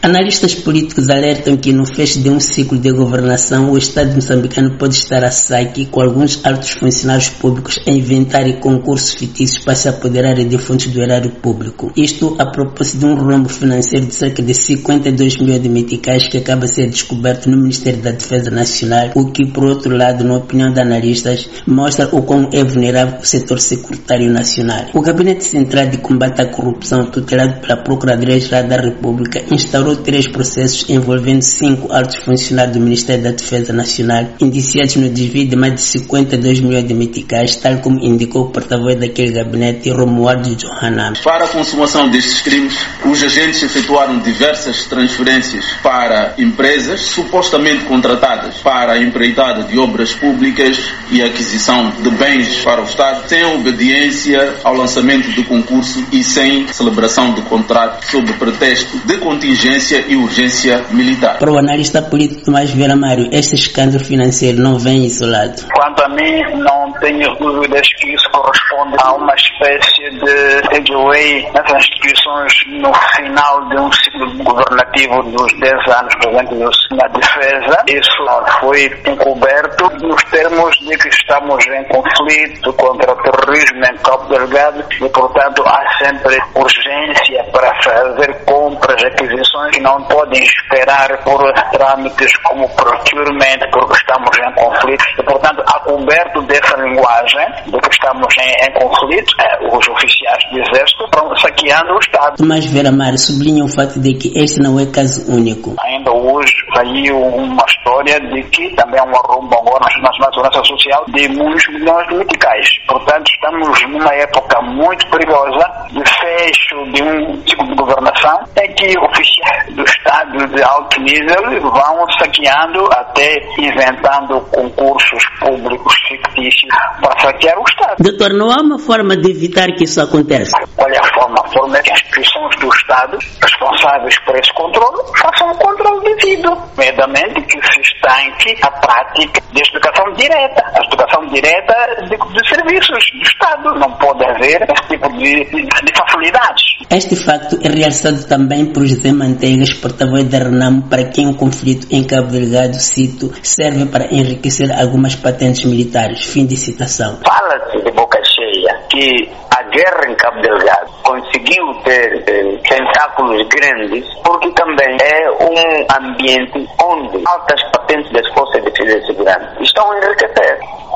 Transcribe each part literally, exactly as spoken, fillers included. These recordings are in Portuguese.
Analistas políticos alertam que no fecho de um ciclo de governação, o Estado moçambicano pode estar a saque com alguns altos funcionários públicos a inventarem concursos fictícios para se apoderarem de fontes do erário público. Isto a propósito de um rombo financeiro de cerca de cinquenta e dois milhões de meticais que acaba de ser descoberto no Ministério da Defesa Nacional, o que, por outro lado, na opinião de analistas, mostra o quão é vulnerável o setor securitário nacional. O Gabinete Central de Combate à Corrupção, tutelado pela Procuradoria-Geral da República, instaurou três processos envolvendo cinco altos funcionários do Ministério da Defesa Nacional, indiciados no desvio de mais de cinquenta e dois milhões de meticais, tal como indicou o porta-voz daquele gabinete, Romualdo Johanan. Para a consumação destes crimes, os agentes efetuaram diversas transferências para empresas supostamente contratadas para a empreitada de obras públicas e aquisição de bens para o Estado, sem obediência ao lançamento do concurso e sem celebração do contrato, sob pretexto de contingência e urgência militar. Para o analista político Tomás Vieira Mário, este escândalo financeiro não vem isolado. Quanto a mim, não tenho dúvidas que isso corresponde a uma espécie de takeaway nessas instituições no final de um ciclo governativo dos dez anos presentes na defesa. Isso foi encoberto nos termos de que estamos em conflito contra o terrorismo em Cabo Delgado e, portanto, há sempre urgência para fazer compras, aquisições que não podem esperar por trâmites como procurement, porque estamos em conflito. E, portanto, há coberto dessa linguagem de que estamos em, em conflito, é, os oficiais do Exército estão saqueando o Estado. Tomás Vieira Mário sublinha o fato de que este não é caso único. Ainda hoje saiu uma história de que também é um arrombo agora na Segurança Social de muitos milhões de meticais. Portanto, estamos numa época muito perigosa de fecho de um ciclo de governação em que oficiais do Estado de alto nível vão saqueando, até inventando concursos públicos fictícios para saquear o Estado. Doutor, não há uma forma de evitar que isso aconteça? Qual é a forma? A forma é que as instituições do Estado responsáveis por esse controle façam um controle devido, nomeadamente que se estanque a prática de explicação direta, a explicação direta de, de serviços do Estado. Não pode haver esse tipo de, de, de facilidades. Este facto é realçado também por José Manteigas, porta-voz da Renamo, para quem o conflito em Cabo Delgado, cito, serve para enriquecer algumas patentes militares. Fim de citação. Fala-se de boca cheia que a guerra em Cabo Delgado conseguiu ter eh, tentáculos grandes porque também é um ambiente onde altas patentes das Forças de Defesa e Segurança estão a enriquecer.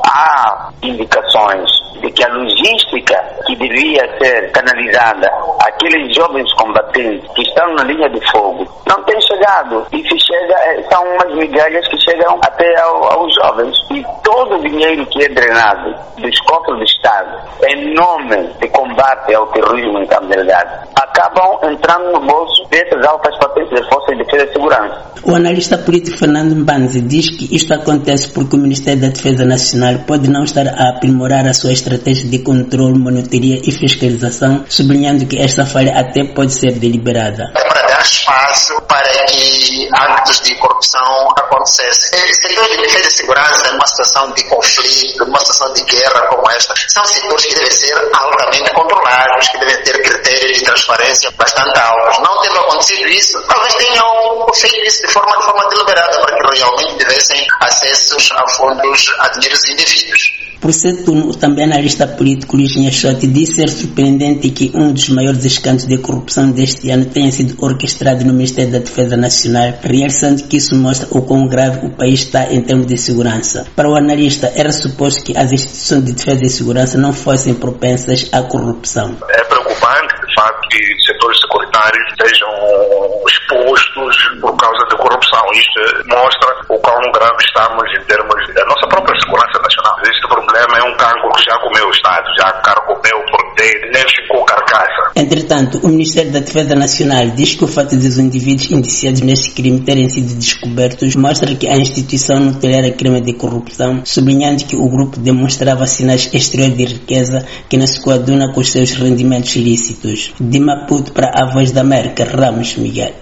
Há indicações de que a logística que devia ser canalizada àqueles jovens combatentes que estão na linha de fogo não tem chegado. E se chega, são umas migalhas que chegam até ao, aos jovens. E todo o dinheiro que é drenado dos cofres do Estado em nome de combate ao terrorismo em Cabo Delgado acabam entrando no bolso dessas altas patentes das Forças de Defesa e Segurança. O analista político Fernando Mbanzi diz que isto acontece porque o Ministério da Defesa Nacional pode não estar a aprimorar a sua estratégia de controle, monitoria e fiscalização, sublinhando que esta falha até pode ser deliberada. Para dar espaço para que atos de corrupção acontecessem. O setor de defesa e segurança, numa situação de conflito, numa situação de guerra como esta, são setores que devem ser altamente controlados, que devem ter critérios de transparência bastante altos. Não tendo acontecido isso, talvez tenham feito isso de forma, de forma deliberada, para que realmente tivessem acessos a fundos, a dinheiros indevidos. Por ser turno, também analista político Luís Nhachote disse ser surpreendente que um dos maiores escândalos de corrupção deste ano tenha sido orquestrado no Ministério da Defesa Nacional, realçando que isso mostra o quão grave o país está em termos de segurança. Para o analista, era suposto que as instituições de defesa e segurança não fossem propensas à corrupção. É preocupante, de facto, que setores securitários sejam expostos por causa da corrupção. Isto mostra o quão grave estamos em termos da nossa própria segurança nacional. Este problema é um cancro que já comeu o Estado, já carcomeu porque nem ficou carcaça. Entretanto, o Ministério da Defesa Nacional diz que o fato dos indivíduos indiciados neste crime terem sido descobertos mostra que a instituição não tolera crime de corrupção, sublinhando que o grupo demonstrava sinais exteriores de riqueza que não se coaduna com os seus rendimentos ilícitos. De Maputo para a Voz da América, Ramos Miguel.